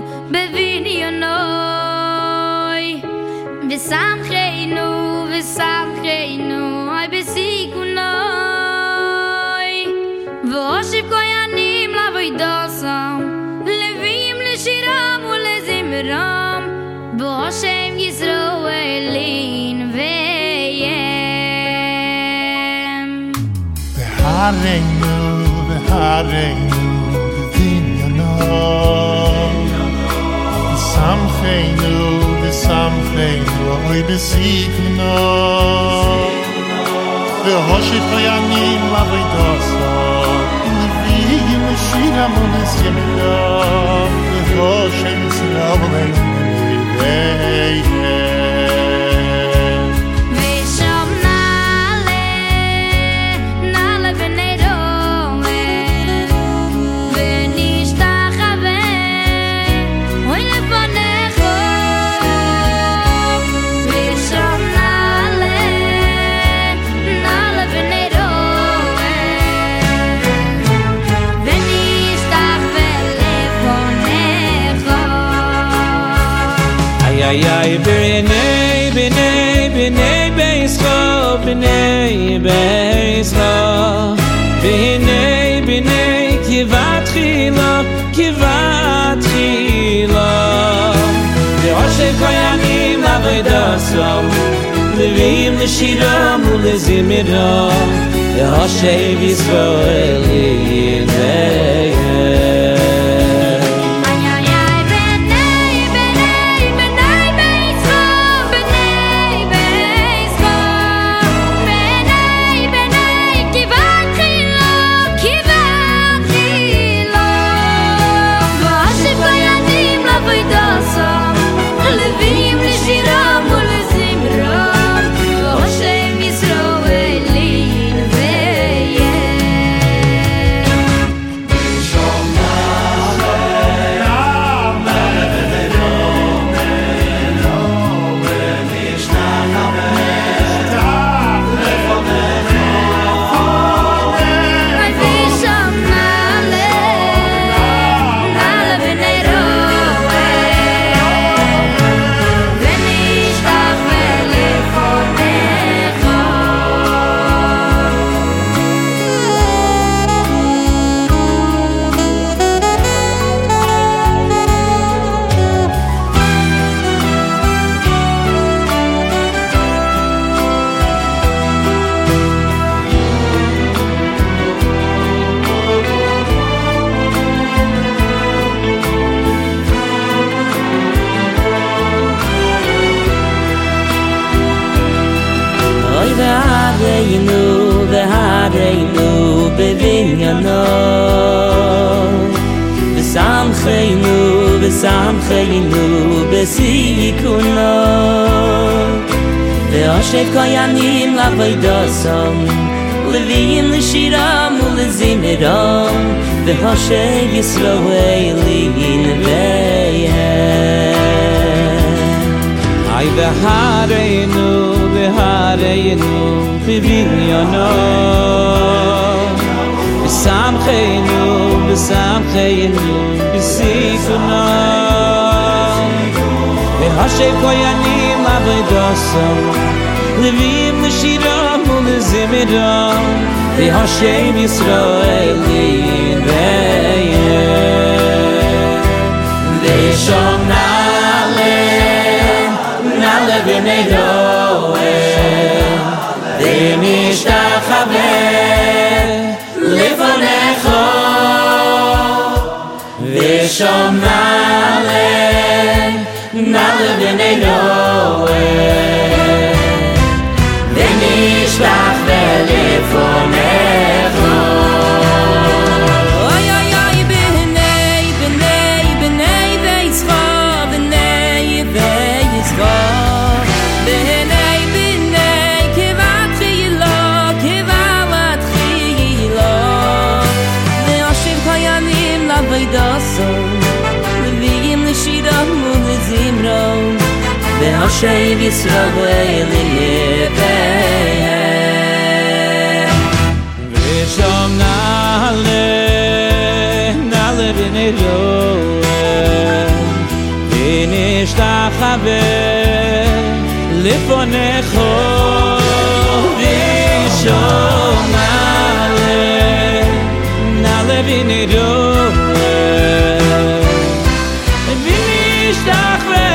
בבניונוי ושמחנו ושמחנו אי בסיכונוי ואושיב כהנים לעבודתם לוויים לשירם ולזמרם באשם ישראלין וים והרנו ושמחנו אוי בסיכנו והושיב כהנים לעבודתם לוויים לשירם ולזמרם באשם ישראלין ay bnei beisra bnei kivatchila ve'oshev koyanim la'avodasom levim l'shiram u'lezimiram ve'oshev Yisraelim והרנו בבניינו ושמחנו בסיכונו ואושיב כהנים לעבודתם לוויים לשירם ולזמרם ואושיב ישראלין וים ay והרנו בבניינו ושמחנו בסיכונו ואושיב כהנים לעבודתם לוויים לשירם ולזמרם ואושיב ישראלין וים ושום נעלה בני דואר ונשתחווה לפניך ושום נעלה בני דואר ונשתחווה לפניך ואושיב ישראלין ושום נעלה בני דואר חבר לפונך ראשון נעלה ונדור ונשתחווה